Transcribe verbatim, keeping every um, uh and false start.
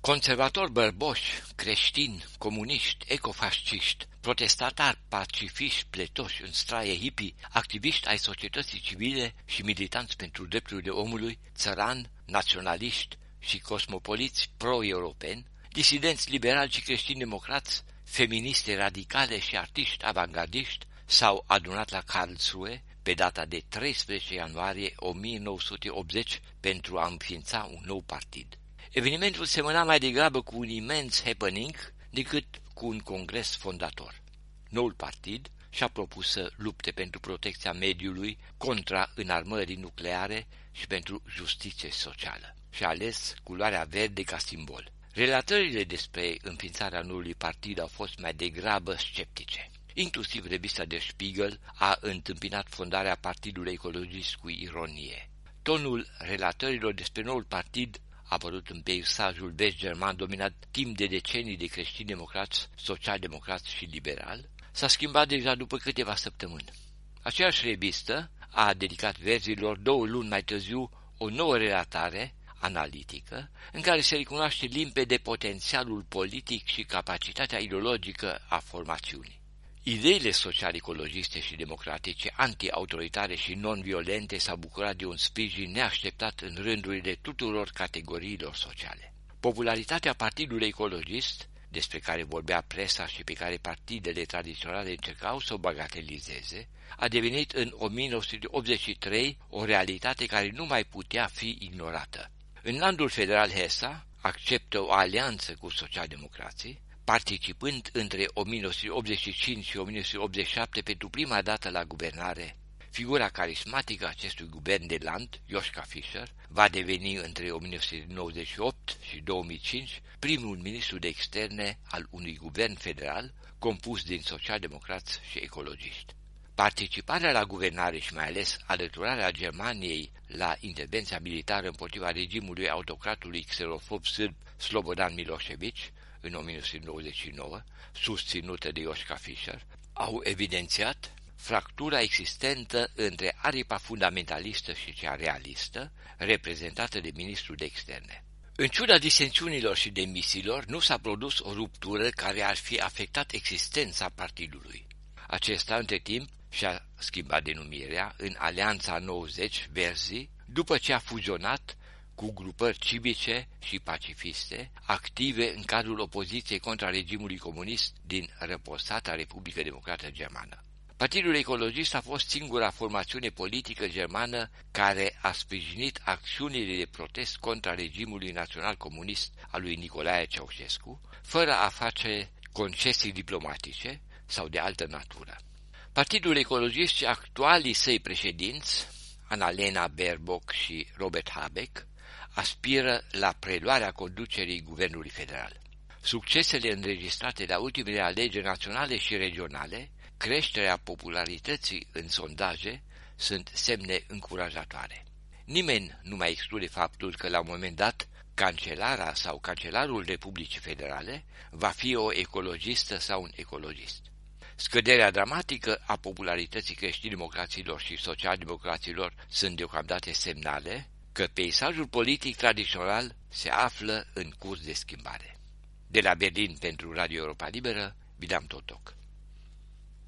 Conservatori bărboși, creștini, comuniști, ecofasciști, protestatari, pacifiști, pletoși în straie hippie, activiști ai societății civile și militanți pentru drepturile omului, țărani, naționaliști și cosmopoliți pro-europeni, disidenți liberali și creștini-democrați, feministe radicale și artiști avangardiști s-au adunat la Karlsruhe pe data de treisprezece ianuarie o mie nouă sute optzeci pentru a înființa un nou partid. Evenimentul semăna mai degrabă cu un imens happening decât cu un congres fondator. Noul partid și-a propus să lupte pentru protecția mediului, contra înarmării nucleare și pentru justiție socială. Și-a ales culoarea verde ca simbol. Relatările despre înființarea noului partid au fost mai degrabă sceptice. Inclusiv revista Der Spiegel a întâmpinat fondarea Partidului Ecologist cu ironie. Tonul relatărilor despre noul partid apărut în peisajul vest-german dominat timp de decenii de creștini-democrați, social-democrați și liberali, s-a schimbat deja după câteva săptămâni. Aceeași revistă a dedicat verzilor două luni mai târziu o nouă relatare analitică, în care se recunoaște limpede potențialul politic și capacitatea ideologică a formațiunii. Ideile social-ecologiste și democratice, anti-autoritare și non-violente s-au bucurat de un sprijin neașteptat în rândurile tuturor categoriilor sociale. Popularitatea Partidului Ecologist, despre care vorbea presa și pe care partidele tradiționale încercau să o bagatelizeze, a devenit în o mie nouă sute optzeci și trei o realitate care nu mai putea fi ignorată. În landul federal Hessa acceptă o alianță cu socialdemocrații, participând între o mie nouă sute optzeci și cinci și o mie nouă sute optzeci și șapte pentru prima dată la guvernare. Figura carismatică a acestui guvern de land, Joschka Fischer, va deveni între o mie nouă sute nouăzeci și opt și două mii cinci primul ministru de externe al unui guvern federal compus din socialdemocrați și ecologiști. Participarea la guvernare și mai ales alăturarea Germaniei la intervenția militară împotriva regimului autocratului xenofob sârb Slobodan Milosevic în o mie nouă sute nouăzeci și nouă, susținută de Joschka Fischer, au evidențiat fractura existentă între aripa fundamentalistă și cea realistă, reprezentată de ministrul de externe. În ciuda disensiunilor și demisiilor, nu s-a produs o ruptură care ar fi afectat existența partidului. Acesta, între timp, și-a schimbat denumirea în Alianța nouăzeci Verzi, după ce a fuzionat cu grupări civice și pacifiste, active în cadrul opoziției contra regimului comunist din răposata Republică Democrată Germană. Partidul Ecologist a fost singura formațiune politică germană care a sprijinit acțiunile de protest contra regimului național comunist al lui Nicolae Ceaușescu, fără a face concesii diplomatice sau de altă natură. Partidul Ecologist și actualii săi președinți, Annalena Baerbock și Robert Habeck, aspiră la preluarea conducerii guvernului federal. Succesele înregistrate la ultimele alegeri naționale și regionale, creșterea popularității în sondaje, sunt semne încurajatoare. Nimeni nu mai exclude faptul că la un moment dat cancelara sau cancelarul Republicii Federale va fi o ecologistă sau un ecologist. Scăderea dramatică a popularității creștini-democraților și social-democraților sunt deocamdată semnale că peisajul politic tradițional se află în curs de schimbare. De la Berlin pentru Radio Europa Liberă, Vidam Totoc.